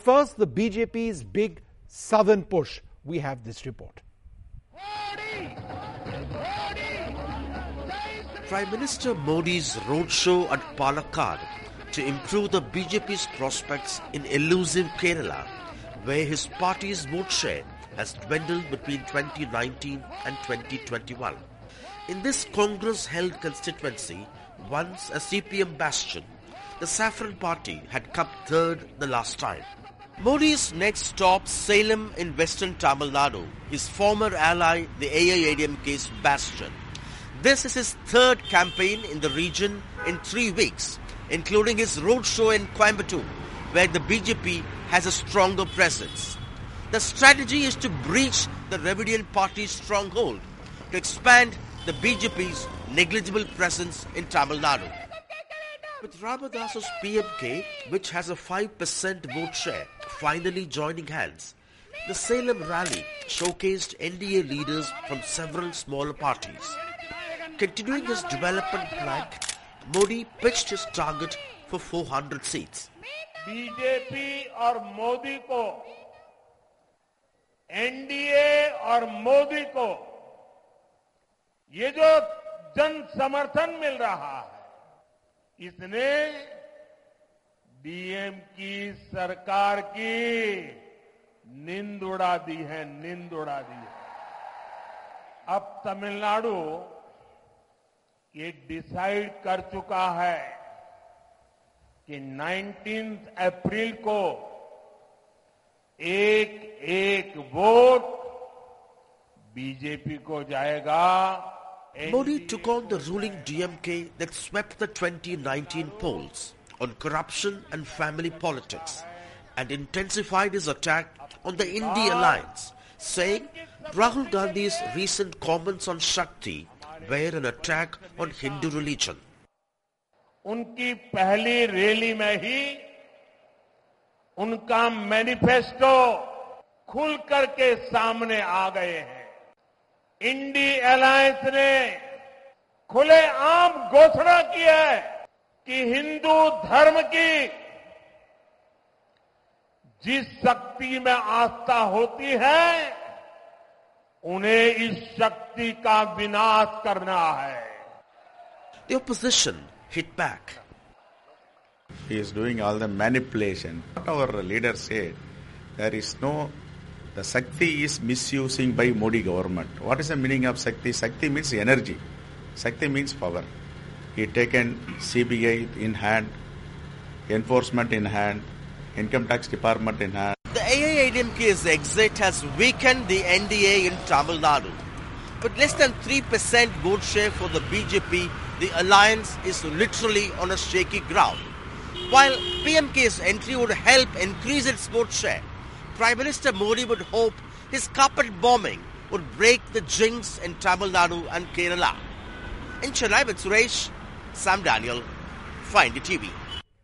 First, the BJP's big southern push. We have this report. Prime Minister Modi's roadshow at Palakkad to improve the BJP's prospects in elusive Kerala, where his party's vote share has dwindled between 2019 and 2021. In this Congress-held constituency, once a CPM bastion, the Saffron Party had come third the last time. Modi's next stop, Salem in western Tamil Nadu, his former ally, the AIADMK's bastion. This is his third campaign in the region in 3 weeks, including his roadshow in Coimbatore, where the BJP has a stronger presence. The strategy is to breach the Dravidian party's stronghold, to expand the BJP's negligible presence in Tamil Nadu. With Ramadasa's PMK, which has a 5% vote share, finally joining hands, the Salem rally showcased NDA leaders from several smaller parties. Continuing his development plan, Modi pitched his target for 400 seats. BJP और मोदी को, NDA और मोदी को ये जो जन समर्थन मिल रहा है, इसने डीएम की सरकार की नींद उड़ा दी है, नींद उड़ा दी है। अब तमिलनाडु ये डिसाइड कर चुका है कि 19 अप्रैल को एक वोट बीजेपी को जाएगा। Modi took on the ruling DMK that swept the 2019 polls on corruption and family politics and intensified his attack on the India alliance, saying Rahul Gandhi's recent comments on Shakti were an attack on Hindu religion. उनकी पहली rally में ही उनका manifesto खुल करके सामने आ गए हैं। INDI alliance ने खुलेआम घोषणा की है कि हिंदू धर्म की जिस शक्ति में आस्था होती है, उन्हें इस शक्ति का विनाश करना है। The opposition hit back. He is doing all the manipulation. What our leader said, the Shakti is misusing by Modi government. What is the meaning of Shakti? Shakti means energy. Shakti means power. He taken CBI in hand, enforcement in hand, income tax department in hand. The AIADMK's exit has weakened the NDA in Tamil Nadu. With less than 3% vote share for the BJP, the alliance is literally on a shaky ground. While PMK's entry would help increase its vote share, Prime Minister Modi would hope his carpet bombing would break the jinx in Tamil Nadu and Kerala. In Chennai with Suresh, Sam Daniel, Find the TV.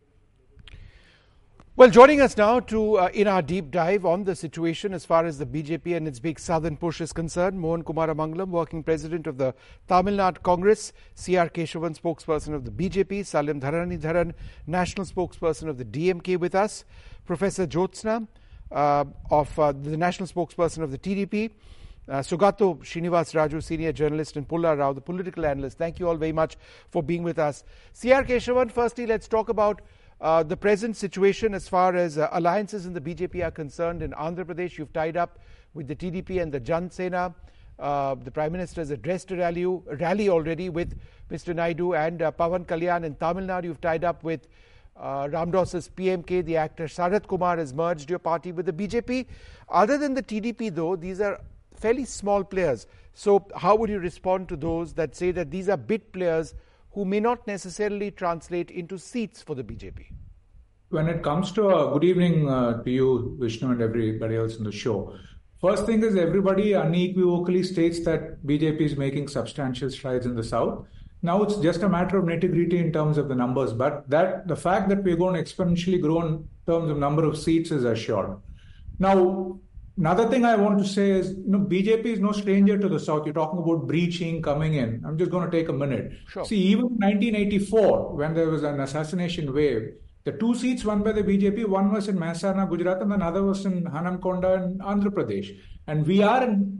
Well, joining us now in our deep dive on the situation as far as the BJP and its big southern push is concerned, Mohan Kumar Amangalam, working president of the Tamil Nadu Congress, C.R. Keshavan, spokesperson of the BJP, Salim Dharanidharan, national spokesperson of the DMK with us, Professor Jyotsna, the national spokesperson of the TDP, Sugato Srinivas Raju, senior journalist, and Pulla Rao, the political analyst. Thank you all very much for being with us. C.R. Keshavan, firstly, let's talk about the present situation as far as alliances in the BJP are concerned. In Andhra Pradesh, you've tied up with the TDP and the Jan Sena. The Prime Minister has addressed a rally already with Mr. Naidu and Pawan Kalyan. In Tamil Nadu, you've tied up with Ramdos's PMK. The actor Sarath Kumar has merged your party with the BJP. Other than the TDP, though, these are fairly small players. So how would you respond to those that say that these are big players who may not necessarily translate into seats for the BJP? When it comes to good evening to you, Vishnu, and everybody else in the show. First thing is, everybody unequivocally states that BJP is making substantial strides in the South. Now it's just a matter of nitty-gritty in terms of the numbers, but the fact that we're going to exponentially grow in terms of number of seats is assured. Now, another thing I want to say is, BJP is no stranger to the South. You're talking about breaching, coming in. I'm just going to take a minute. Sure. See, even in 1984, when there was an assassination wave, The 2 seats won by the BJP, one was in Mehsana, Gujarat, and another was in Hanamkonda in Andhra Pradesh. And we are in,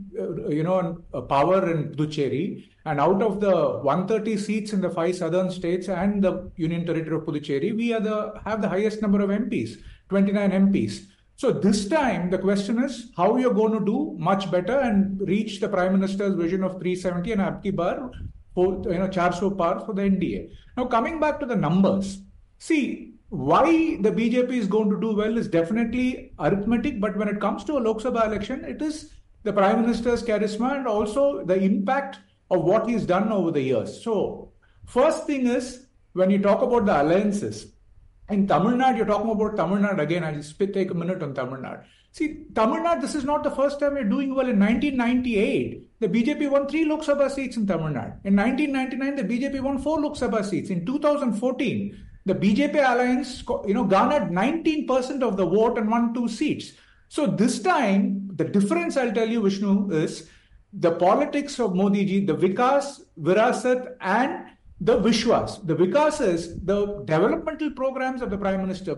power in Puducherry. And out of the 130 seats in the 5 southern states and the Union Territory of Puducherry, we have the highest number of MPs, 29 MPs. So this time, the question is how you're going to do much better and reach the Prime Minister's vision of 370 and Abki Bar, 400 par for the NDA. Now, coming back to the numbers, see, why the BJP is going to do well is definitely arithmetic, but when it comes to a Lok Sabha election, it is the Prime Minister's charisma and also the impact of what he's done over the years. So, first thing is, when you talk about the alliances, in Tamil Nadu, you're talking about Tamil Nadu again. I'll just take a minute on Tamil Nadu. See, Tamil Nadu, this is not the first time we're doing well. In 1998, the BJP won 3 Lok Sabha seats in Tamil Nadu. In 1999, the BJP won 4 Lok Sabha seats. In 2014, the BJP alliance, garnered 19% of the vote and won 2 seats. So this time, the difference, I'll tell you, Vishnu, is the politics of Modi ji, the Vikas, Virasat, and the Vishwas. The Vikas is the developmental programs of the Prime Minister,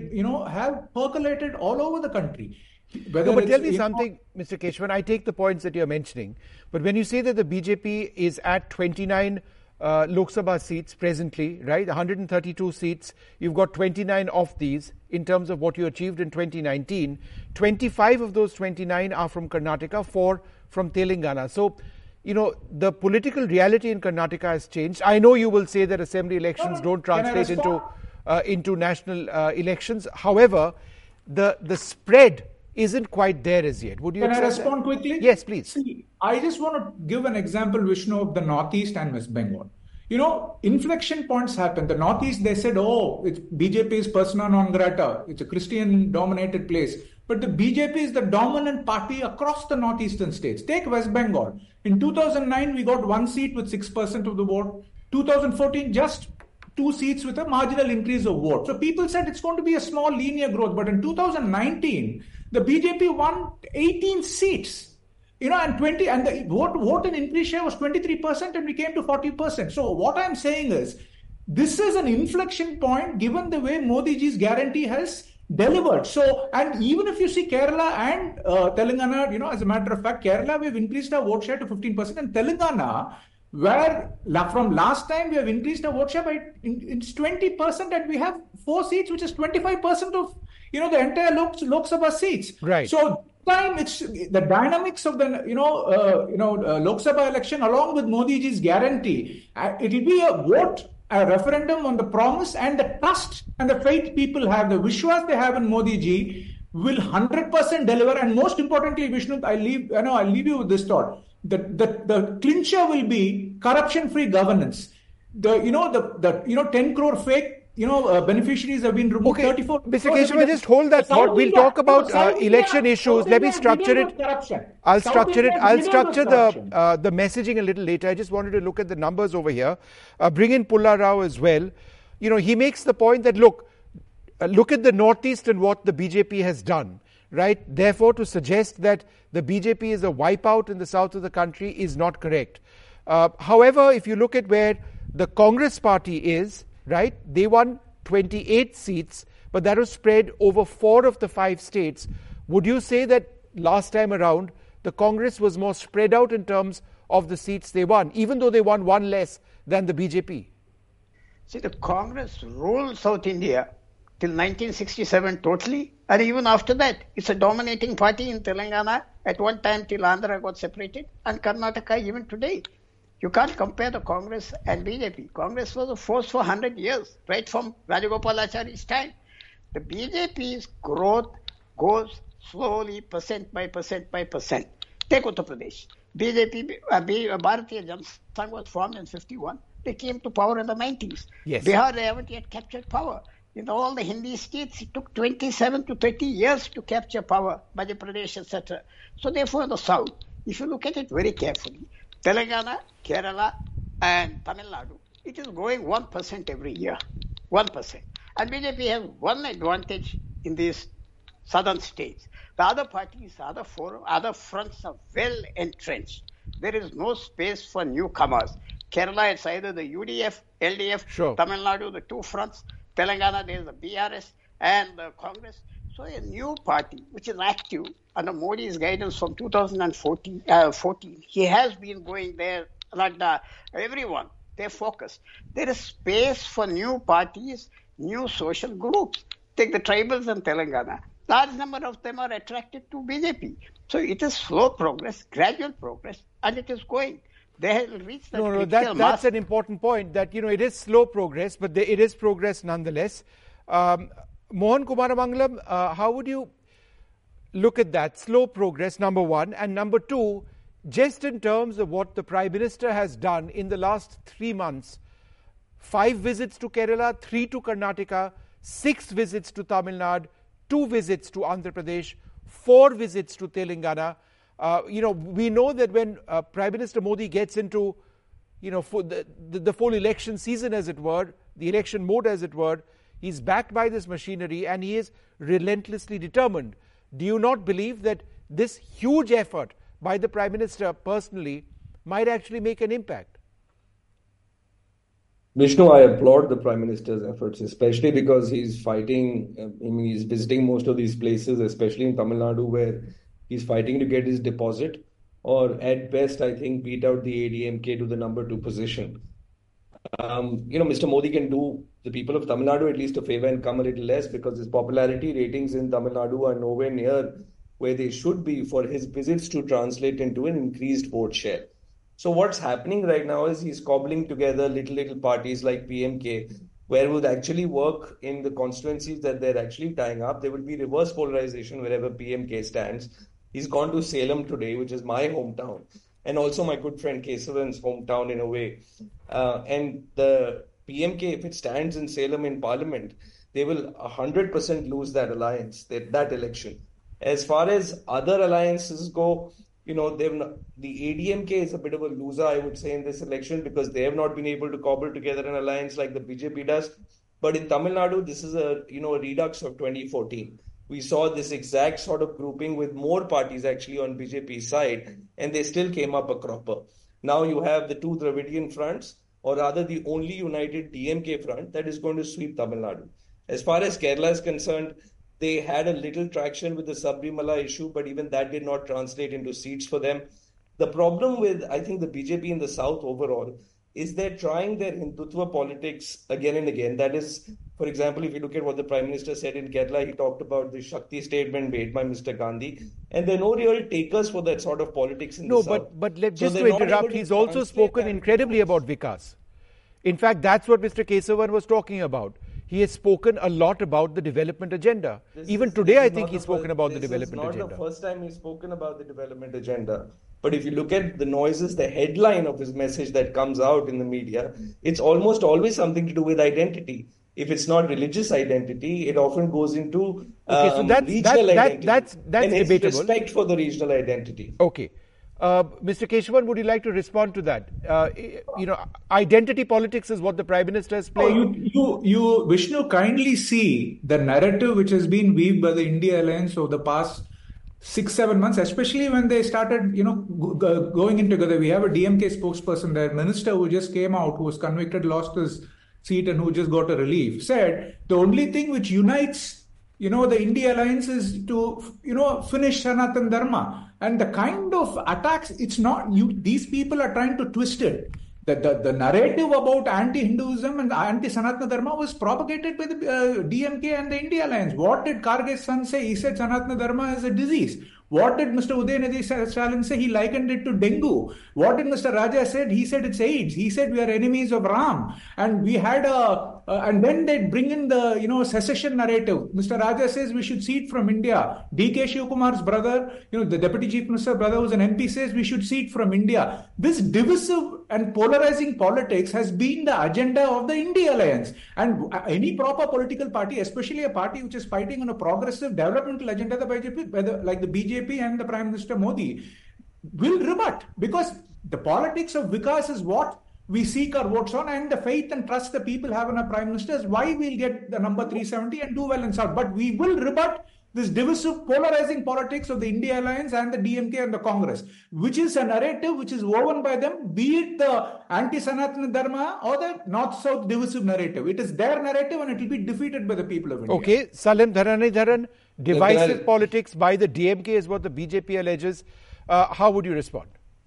have percolated all over the country. But tell me something, Mr. Keshavan, I take the points that you're mentioning, but when you say that the BJP is at 29 Lok Sabha seats presently, right, 132 seats, you've got 29 of these in terms of what you achieved in 2019. 25 of those 29 are from Karnataka, 4 from Telangana. So, the political reality in Karnataka has changed. I know you will say that assembly elections don't translate into national elections. However, the spread isn't quite there as yet. Would you Can I respond quickly? Yes, please. See, I just want to give an example, Vishnu, of the Northeast and West Bengal. Inflection points happen. The Northeast, they said, it's BJP's persona non grata. It's a Christian-dominated place. But the BJP is the dominant party across the northeastern states. Take West Bengal. In 2009, we got 1 seat with 6% of the vote. 2014, just 2 seats with a marginal increase of vote. So people said it's going to be a small linear growth. But in 2019, the BJP won 18 seats. And the vote in increase share was 23%, and we came to 40%. So what I'm saying is, this is an inflection point given the way Modi ji's guarantee has delivered. So, and even if you see Kerala and Telangana, as a matter of fact, Kerala, we've increased our vote share to 15%, and Telangana, where from last time we have increased our vote share by it's 20%, and we have 4 seats, which is 25% of the entire Lok Sabha seats. Right. So time it's the dynamics of the Lok Sabha election, along with Modi ji's guarantee. It will be a referendum on the promise and the trust and the faith people have, the Vishwas they have in Modi ji will 100% deliver. And most importantly, Vishnu, I'll leave you with this thought. The clincher will be corruption-free governance. The 10 crore fake beneficiaries have been removed. Okay, 34. Mr. Keshavan, just hold that thought. We'll talk about election issues. Let me structure it. I'll structure the messaging a little later. I just wanted to look at the numbers over here. Bring in Pulla Rao as well. He makes the point that look at the Northeast and what the BJP has done, right? Therefore, to suggest that the BJP is a wipeout in the south of the country is not correct. However, if you look at where the Congress party is, right, they won 28 seats, but that was spread over 4 of the 5 states. Would you say that last time around, the Congress was more spread out in terms of the seats they won, even though they won 1 less than the BJP? See, the Congress ruled South India till 1967 totally, and even after that, it's a dominating party in Telangana at one time till Andhra got separated, and Karnataka even today. You can't compare the Congress and BJP. Congress was a force for 100 years, right from Rajagopalachari's time. The BJP's growth goes slowly, percent by percent by percent. Take Uttar Pradesh. Bharatiya Janata Sangh was formed in 51. They came to power in the 90s. Yes. Bihar, they haven't yet captured power. In all the Hindi states, it took 27 to 30 years to capture power, Madhya Pradesh, etc. So therefore, the South, if you look at it very carefully, Telangana, Kerala, and Tamil Nadu, it is growing 1% every year. 1%. And BJP has one advantage in these southern states. The other parties, other fronts are well entrenched. There is no space for newcomers. Kerala, it's either the UDF, LDF, sure. Tamil Nadu, the 2 fronts. Telangana, there is the BRS and the Congress. So a new party, which is active under Modi's guidance from 2014, he has been going there, everyone, they're focused. There is space for new parties, new social groups. Take the tribals in Telangana. Large number of them are attracted to BJP. So it is slow progress, gradual progress, and it is going. They have reached that that's an important point, that, it is slow progress, but it is progress nonetheless. Mohan Kumaramangalam, how would you look at that? Slow progress, number one. And number two, just in terms of what the Prime Minister has done in the last 3 months, 5 visits to Kerala, 3 to Karnataka, 6 visits to Tamil Nadu, 2 visits to Andhra Pradesh, 4 visits to Telangana. We know that when Prime Minister Modi gets into, the full election season, as it were, the election mode, as it were, he's backed by this machinery and he is relentlessly determined. Do you not believe that this huge effort by the Prime Minister personally might actually make an impact? Vishnu, I applaud the Prime Minister's efforts, especially because he's fighting, he's visiting most of these places, especially in Tamil Nadu, where he's fighting to get his deposit, or at best, I think, beat out the ADMK to the number 2 position. Mr. Modi can do the people of Tamil Nadu at least a favor and come a little less, because his popularity ratings in Tamil Nadu are nowhere near where they should be for his visits to translate into an increased vote share. So what's happening right now is he's cobbling together little parties like PMK, where would actually work in the constituencies that they're actually tying up. There will be reverse polarization wherever PMK stands. He's gone to Salem today, which is my hometown, and also my good friend Kesavan's hometown in a way. And the PMK, if it stands in Salem in Parliament, they will 100% lose that alliance, that election. As far as other alliances go, the ADMK is a bit of a loser, I would say, in this election, because they have not been able to cobble together an alliance like the BJP does. But in Tamil Nadu, this is a redux of 2014. We saw this exact sort of grouping with more parties actually on BJP's side, and they still came up a cropper. Now you have the 2 Dravidian fronts, or rather the only united DMK front that is going to sweep Tamil Nadu. As far as Kerala is concerned, they had a little traction with the Sabrimala issue, but even that did not translate into seats for them. The problem with, I think, the BJP in the south overall is they're trying their Hindutva politics again and again. That is, for example, if you look at what the Prime Minister said in Kerala, he talked about the Shakti statement made by Mr. Gandhi, and there are no real takers for that sort of politics in the south. But just to interrupt, he's also spoken incredibly about Vikas. In fact, that's what Mr. Kesavan was talking about. He has spoken a lot about the development agenda. Even today, I think he's spoken about the development agenda. This is not the first time he's spoken about the development agenda. But if you look at the noises, the headline of his message that comes out in the media, it's almost always something to do with identity. If it's not religious identity, it often goes into regional identity. That's debatable. Respect for the regional identity. Okay. Mr. Kesavan, would you like to respond to that? Identity politics is what the Prime Minister is playing. You, Vishnu, kindly see the narrative which has been weaved by the India Alliance over the past 6-7 months, especially when they started, going in together. We have a DMK spokesperson there, minister who just came out, who was convicted, lost his seat, and who just got a relief, said the only thing which unites the India Alliance is to, finish Sanatan Dharma. And the kind of attacks, it's not, these people are trying to twist it. The narrative about anti-Hinduism and anti-Sanatana Dharma was propagated by the DMK and the India Alliance. What did Kharge's son say? He said Sanatana Dharma is a disease. What did Mr. Udayanithi Stalin say? He likened it to dengue. What did Mr. Raja said? He said it's AIDS. He said we are enemies of Ram. And we had and then they bring in the, secession narrative. Mr. Raja says we should cede from India. D.K. Shivkumar's brother, the Deputy Chief Minister's brother who's an MP says we should cede from India. This divisive and polarizing politics has been the agenda of the India Alliance. And any proper political party, especially a party which is fighting on a progressive developmental agenda, like the BJP and the Prime Minister Modi, will rebut, because the politics of Vikas is what we seek our votes on, and the faith and trust the people have in our Prime Minister is why we'll get the number 370 and do well in South. But we will rebut this divisive, polarizing politics of the India Alliance and the DMK and the Congress, which is a narrative which is woven by them, be it the anti-Sanatana Dharma or the North-South divisive narrative. It is their narrative and it will be defeated by the people of India. Okay, Salim Dharanidharan, divisive politics by the DMK is what the BJP alleges. How would you respond?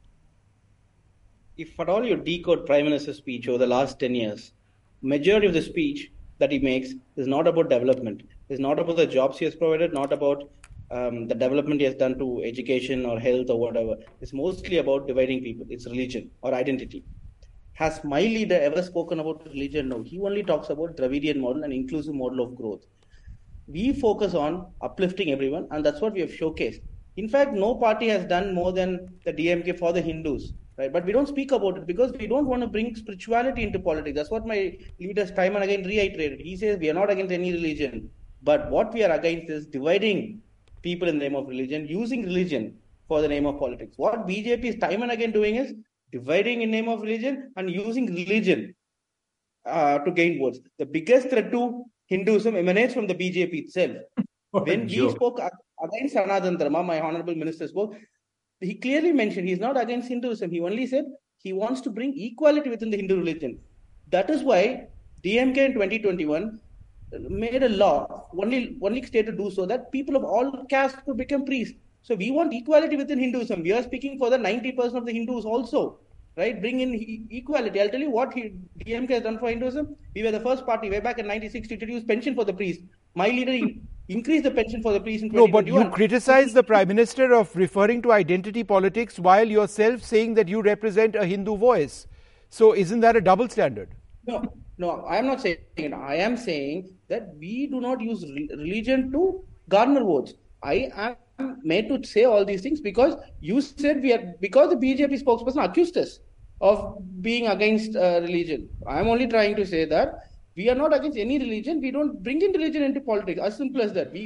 If at all you decode Prime Minister's speech over the last 10 years, majority of the speech that he makes is not about development. It's not about the jobs he has provided, not about the development he has done to education or health or whatever. It's mostly about dividing people. It's religion or identity. Has my leader ever spoken about religion? No. He only talks about Dravidian model and inclusive model of growth. We focus on uplifting everyone, and that's what we have showcased. In fact, no party has done more than the DMK for the Hindus. Right, but we don't speak about it because we don't want to bring spirituality into politics. That's what my leaders time and again reiterated. He says we are not against any religion, but what we are against is dividing people in the name of religion, using religion for the name of politics. What BJP is time and again doing is dividing in name of religion and using religion to gain votes. The biggest threat to Hinduism emanates from the BJP itself. When he spoke against Sanatana Dharma, my honorable minister spoke, he clearly mentioned he's not against Hinduism. He only said he wants to bring equality within the Hindu religion. That is why DMK in 2021 made a law, only state to do so, that people of all castes could become priests. So we want equality within Hinduism. We are speaking for the 90% of the Hindus also, right? Bring in equality. I'll tell you what DMK has done for Hinduism. We were the first party way back in 1960 to introduce pension for the priest. My leader increase the pension for the police in 2021. No, but you criticize the Prime Minister of referring to identity politics while yourself saying that you represent a Hindu voice. So isn't that a double standard? No, I am not saying it. I am saying that we do not use religion to garner votes. I am made to say all these things because you said because the BJP spokesperson accused us of being against religion. I am only trying to say that we are not against any religion. We don't bring in religion into politics. As simple as that.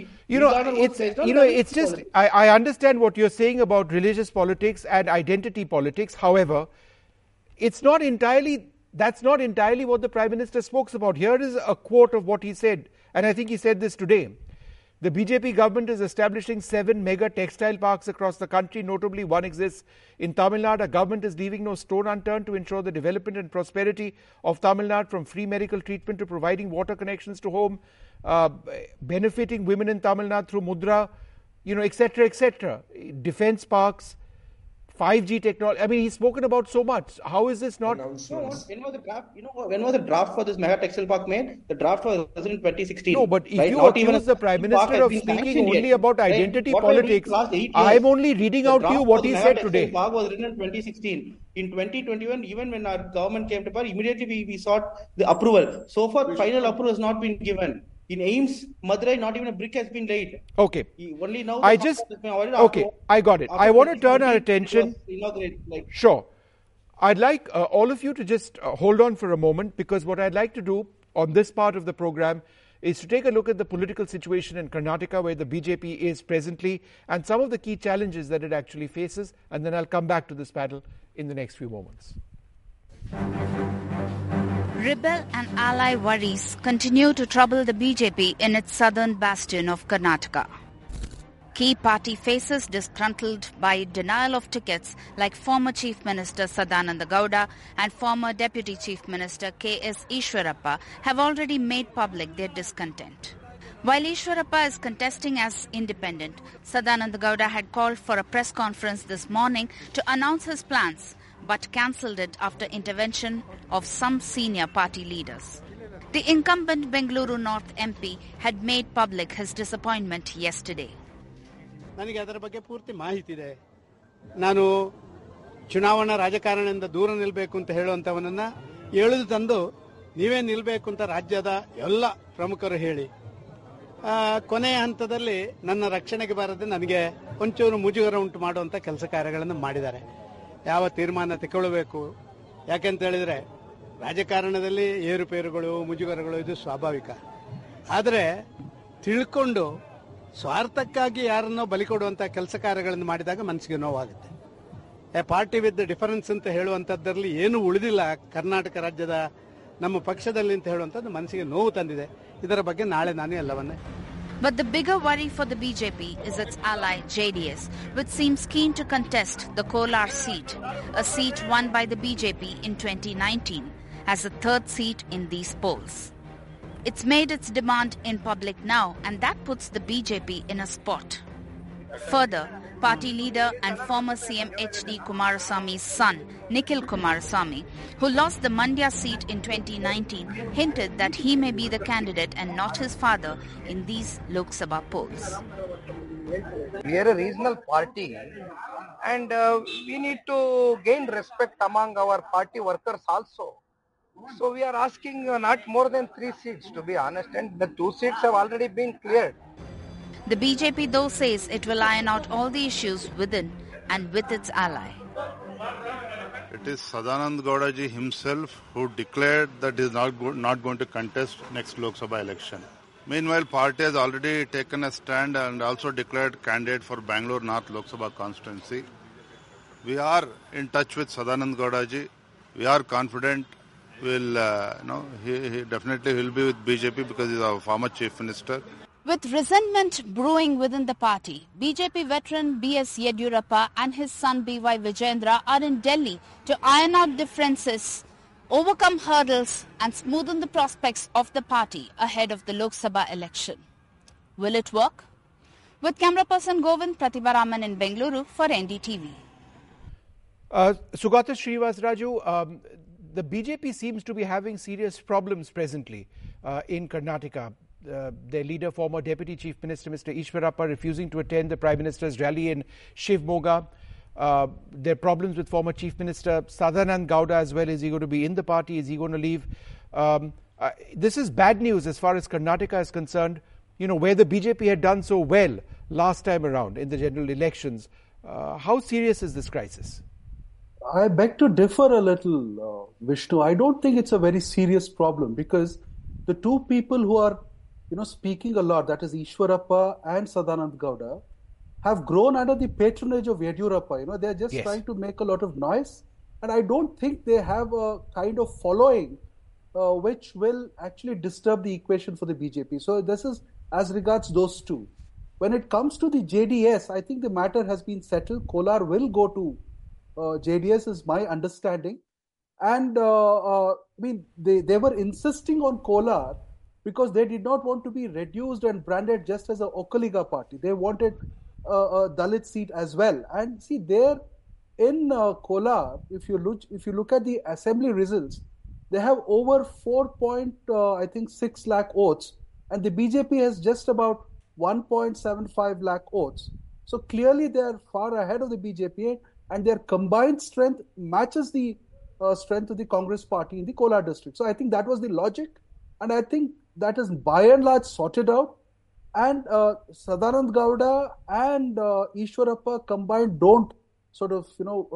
It's just, I understand what you're saying about religious politics and identity politics. However, that's not entirely what the Prime Minister spoke about. Here is a quote of what he said, and I think he said this today. The BJP government is establishing 7 mega textile parks across the country. Notably, one exists in Tamil Nadu. Our government is leaving no stone unturned to ensure the development and prosperity of Tamil Nadu, from free medical treatment to providing water connections to home, benefiting women in Tamil Nadu through Mudra, etc., etc. Defense parks, 5G technology. I mean, he's spoken about so much. How is this not? When was the draft for this mega textile park made? The draft was in 2016. No, but if you accuse the Prime Minister of speaking only about identity politics, I'm only reading out to you what he said today. The park was written in 2016. In 2021, even when our government came to power, immediately we sought the approval. So far, final approval has not been given. In AIIMS, Madurai, not even a brick has been laid. Okay. Only now I got it. I want to turn our attention. Sure. I'd like all of you to just hold on for a moment, because what I'd like to do on this part of the program is to take a look at the political situation in Karnataka, where the BJP is presently, and some of the key challenges that it actually faces, and then I'll come back to this battle in the next few moments. Rebel and ally worries continue to trouble the BJP in its southern bastion of Karnataka. Key party faces disgruntled by denial of tickets, like former Chief Minister Sadananda Gowda and former Deputy Chief Minister K.S. Ishwarappa, have already made public their discontent. While Ishwarappa is contesting as independent, Sadananda Gowda had called for a press conference this morning to announce his plans, but cancelled it after intervention of some senior party leaders. The incumbent Bengaluru North MP had made public his disappointment yesterday. ನನಗೆ ಅದರ ಬಗ್ಗೆ ಪೂರ್ತಿ ಮಾಹಿತಿ ಇದೆ. ನಾನು ಚುನಾವಣಾ ರಾಜಕಾರಣದಿಂದ ದೂರ ನಿಲ್ಲಬೇಕು ಅಂತ ಹೇಳುವಂತವನನ್ನ ಎಳೆದು ತಂದು ನೀವೇ ನಿಲ್ಲಬೇಕು ಅಂತ ರಾಜ್ಯದ ಎಲ್ಲ ಪ್ರಮುಖರು ಹೇಳಿ ಕೊನೆಯ ಹಂತದಲ್ಲಿ ನನ್ನ ರಕ್ಷಣೆಗೆ ಬಾರದೆ ನನಗೆ ಒಂಚೂರು ಮುಜುಗರ ಉಂಟು ಮಾಡುವಂತ ಕೆಲಸ ಕಾರ್ಯಗಳನ್ನು ಮಾಡಿದ್ದಾರೆ. ಯಾವ ತೀರ್ಮಾನ ತಗೊಳ್ಳಬೇಕು, ಯಾಕೆಂತ ಹೇಳಿದ್ರೆ ರಾಜಕಾರಣದಲ್ಲಿ ಏರುಪೇರುಗಳು ಮುಜುಗರಗಳು ಇದು ಸ್ವಾಭಾವಿಕ. ಆದರೆ ತಿಳ್ಕೊಂಡು ಸ್ವಾರ್ಥಕ್ಕಾಗಿ ಯಾರನ್ನೋ ಬಲಿ ಕೊಡುವಂತ ಕೆಲಸ ಕಾರ್ಯಗಳನ್ನು ಮಾಡಿದಾಗ ಮನಸ್ಸಿಗೆ ನೋವಾಗುತ್ತೆ. ಎ ಪಾರ್ಟಿ ವಿತ್ ಡಿಫರೆನ್ಸ್ ಅಂತ ಹೇಳುವಂಥದ್ರಲ್ಲಿ ಏನು ಉಳಿದಿಲ್ಲ ಕರ್ನಾಟಕ ರಾಜ್ಯದ ನಮ್ಮ ಪಕ್ಷದಲ್ಲಿ ಅಂತ ಹೇಳುವಂಥದ್ದು ಮನಸ್ಸಿಗೆ ನೋವು ತಂದಿದೆ. ಇದರ ಬಗ್ಗೆ ನಾಳೆ ನಾನು ಎಲ್ಲವನ್ನೇ But the bigger worry for the BJP is its ally JDS, which seems keen to contest the Kolar seat, a seat won by the BJP in 2019, as the third seat in these polls. It's made its demand in public now, and that puts the BJP in a spot. Further, party leader and former CM H.D. Kumaraswamy's son, Nikhil Kumaraswamy, who lost the Mandya seat in 2019, hinted that he may be the candidate and not his father in these Lok Sabha polls. We are a regional party and we need to gain respect among our party workers also. So we are asking not more than 3 seats, to be honest, and the 2 seats have already been cleared. The BJP though says it will iron out all the issues within and with its ally. It is Sadanand Gowda ji himself who declared that he is not going to contest next Lok Sabha election. Meanwhile, party has already taken a stand and also declared candidate for Bangalore North Lok Sabha constituency. We are in touch with Sadanand Gowda ji. We are confident he definitely will be with BJP because he is our former chief minister. With resentment brewing within the party, BJP veteran B.S. Yediyurappa and his son B.Y. Vijayendra are in Delhi to iron out differences, overcome hurdles and smoothen the prospects of the party ahead of the Lok Sabha election. Will it work? With camera person Govind, Pratibha Raman in Bengaluru for NDTV. Sugata Srinivasaraju, the BJP seems to be having serious problems presently in Karnataka. Their leader, former Deputy Chief Minister Mr. Ishwarappa, refusing to attend the Prime Minister's rally in Shivmoga. There are problems with former Chief Minister Sadanand Gowda as well. Is he going to be in the party? Is he going to leave? This is bad news as far as Karnataka is concerned, where the BJP had done so well last time around in the general elections. How serious is this crisis? I beg to differ a little, Vishnu. I don't think it's a very serious problem because the two people who are speaking a lot, that is Ishwarappa and Sadanand Gowda, have grown under the patronage of Yediyurappa. They're just trying to make a lot of noise. And I don't think they have a kind of following which will actually disturb the equation for the BJP. So this is as regards those two. When it comes to the JDS, I think the matter has been settled. Kolar will go to JDS is my understanding. And they were insisting on Kolar because they did not want to be reduced and branded just as a Okaliga party. They wanted a Dalit seat as well. And see, there in Kolar, if you look at the assembly results, they have over 4.6 lakh votes, and the BJP has just about 1.75 lakh votes. So clearly they are far ahead of the BJP, and their combined strength matches the strength of the Congress party in the Kolar district. So I think that was the logic, and I think that is by and large sorted out. And Sadanand Gowda and Ishwarappa combined don't sort of,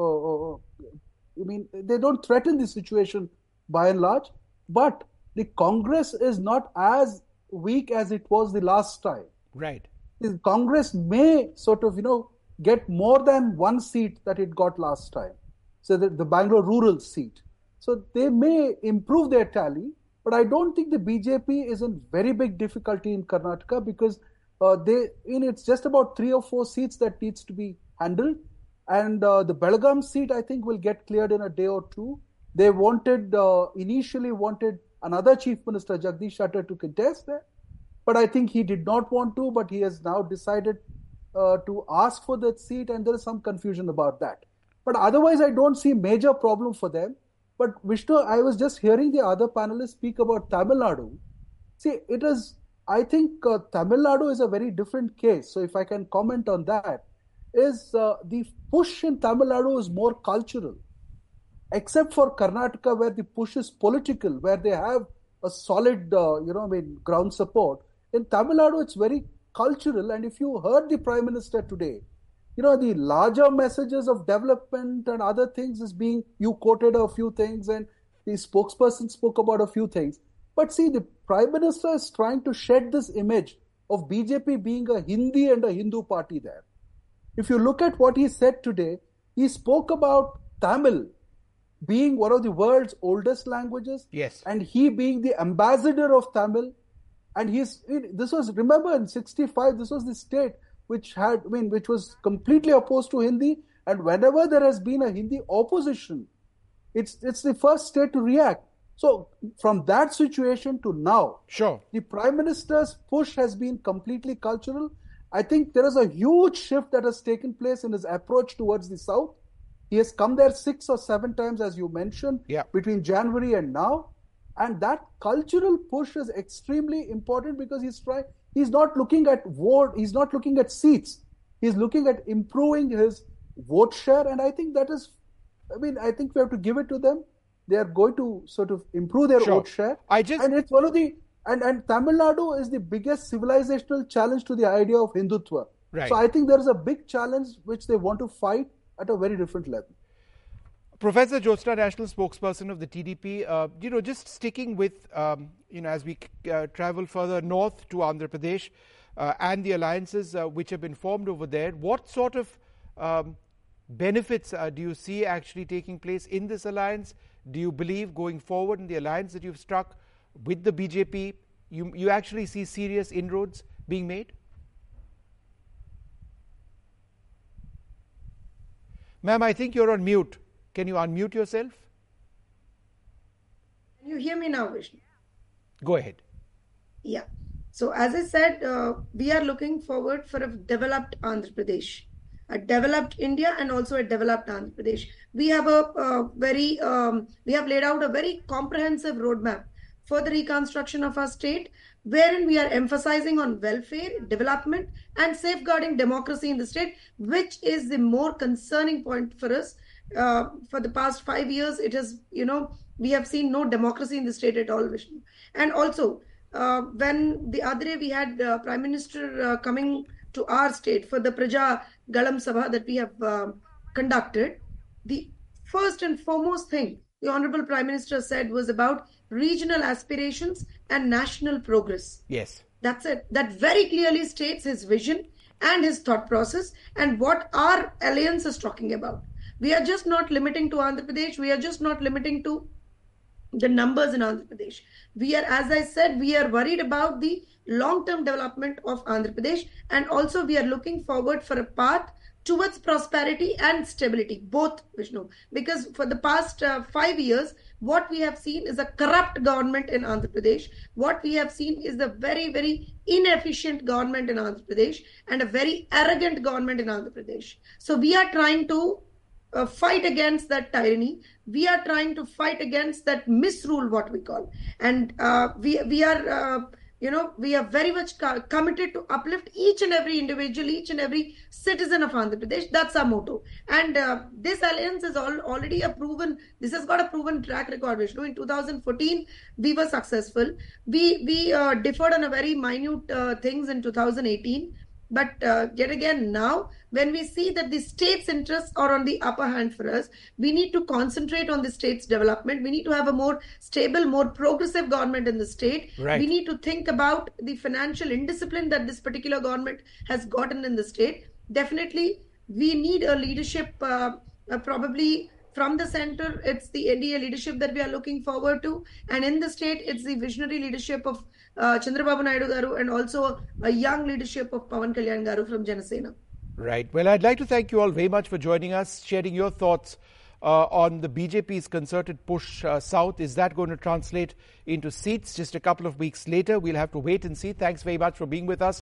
they don't threaten the situation by and large. But the Congress is not as weak as it was the last time. Right. The Congress may sort of, get more than one seat that it got last time. So the Bangalore rural seat. So they may improve their tally. But I don't think the BJP is in very big difficulty in Karnataka because it's just about 3 or 4 seats that needs to be handled. And the Belgaum seat, I think, will get cleared in a day or two. They initially wanted another Chief Minister, Jagdish Shettar, to contest there. But I think he did not want to, but he has now decided to ask for that seat, and there is some confusion about that. But otherwise, I don't see major problem for them. But Vishnu, I was just hearing the other panelists speak about Tamil Nadu. See, I think Tamil Nadu is a very different case. So if I can comment on that, is the push in Tamil Nadu is more cultural. Except for Karnataka, where the push is political, where they have a solid, ground support. In Tamil Nadu, it's very cultural. And if you heard the Prime Minister today, the larger messages of development and other things you quoted a few things and the spokesperson spoke about a few things. But see, the Prime Minister is trying to shed this image of BJP being a Hindi and a Hindu party there. If you look at what he said today, he spoke about Tamil being one of the world's oldest languages. Yes. And he being the ambassador of Tamil. And remember in 65, this was the state which was completely opposed to Hindi. And whenever there has been a Hindi opposition, it's the first state to react. So from that situation to now, the Prime Minister's push has been completely cultural. I think there is a huge shift that has taken place in his approach towards the South. He has come there 6 or 7 times, as you mentioned, between January and now. And that cultural push is extremely important because he's not looking at vote, he's not looking at seats. He's looking at improving his vote share. And I think I think we have to give it to them. They are going to sort of improve their vote share. And it's one of the, and Tamil Nadu is the biggest civilizational challenge to the idea of Hindutva. Right. So I think there is a big challenge which they want to fight at a very different level. Professor Jyotsna, national spokesperson of the TDP, just sticking with, as we travel further north to Andhra Pradesh and the alliances which have been formed over there, what sort of benefits do you see actually taking place in this alliance? Do you believe going forward in the alliance that you've struck with the BJP, you actually see serious inroads being made? Ma'am, I think you're on mute. Can you unmute yourself? Can you hear me now, Vishnu? Go ahead. Yeah. So as I said, we are looking forward for a developed Andhra Pradesh, a developed India, and also a developed Andhra Pradesh. We have we have laid out a very comprehensive roadmap for the reconstruction of our state, wherein we are emphasizing on welfare, development, and safeguarding democracy in the state, which is the more concerning point for us. For the past 5 years, it has, we have seen no democracy in the state at all, Vishnu. And also, when the other day we had Prime Minister coming to our state for the Praja Galam Sabha that we have conducted, the first and foremost thing the Honorable Prime Minister said was about regional aspirations and national progress. Yes. That's it. That very clearly states his vision and his thought process and what our alliance is talking about. We are just not limiting to Andhra Pradesh. We are just not limiting to the numbers in Andhra Pradesh. We are, as I said, we are worried about the long-term development of Andhra Pradesh, and also we are looking forward for a path towards prosperity and stability, both, Vishnu. Because for the past 5 years, what we have seen is a corrupt government in Andhra Pradesh. What we have seen is a very, very inefficient government in Andhra Pradesh and a very arrogant government in Andhra Pradesh. So we are trying to fight against that tyranny. We are trying to fight against that misrule, what we call. And we are very much committed to uplift each and every individual, each and every citizen of Andhra Pradesh. That's our motto. And this alliance is already this has got a proven track record, Vishnu. In 2014, we were successful. We differed on a very minute things in 2018. But yet again now, when we see that the state's interests are on the upper hand for us, we need to concentrate on the state's development. We need to have a more stable, more progressive government in the state. Right. We need to think about the financial indiscipline that this particular government has gotten in the state. Definitely, we need a leadership, probably from the center. It's the NDA leadership that we are looking forward to. And in the state, it's the visionary leadership of Chandrababu Naidu Garu and also a young leadership of Pawan Kalyan Garu from Janasena. Right. Well, I'd like to thank you all very much for joining us, sharing your thoughts on the BJP's concerted push south. Is that going to translate into seats just a couple of weeks later? We'll have to wait and see. Thanks very much for being with us.